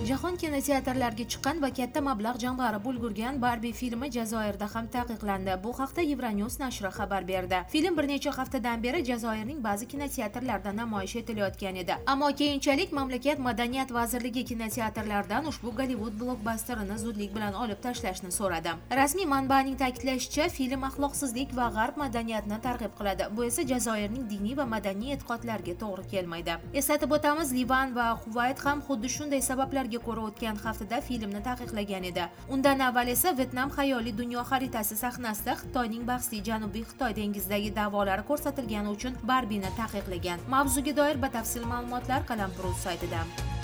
Jahon kinoteatrlariga chiqqan va katta mablag' jamg'arib ulgurgan Barbie filmi Jazoirda ham taqiqlandi. Bu haqda Euronews nashri xabar berdi. Film bir necha haftadan beri Jazoirning ba'zi kinoteatrlarida namoyish etilayotgan edi. Ammo keyinchalik mamlakat madaniyat vazirligi kinoteatrlardan ushbu Gollivud blokbasterini zudlik bilan olib tashlashni so'radi. Rasmiy manbaning ta'kidlashicha, film axloqsizlik va g'arb madaniyatini targ'ib qiladi. Bu esa Jazoirning diniy va madaniy e'tiqodlariga to'g'ri kelmaydi. Eslatib o'tamiz, Livan va Kuvayt ham xuddi shunday sabablarga ko'ra o'tgan haftada filmni taqiqlagan edi. Undan avval esa Vyetnam xayoliy dunyo xaritasi sahnasida Xitoyning bahsli Janubiy Xitoy dengizidagi da'volari ko'rsatilgani uchun Barbie'ni taqiqlagan. Mavzuga doir batafsil ma'lumotlar Qalampiruz saytida.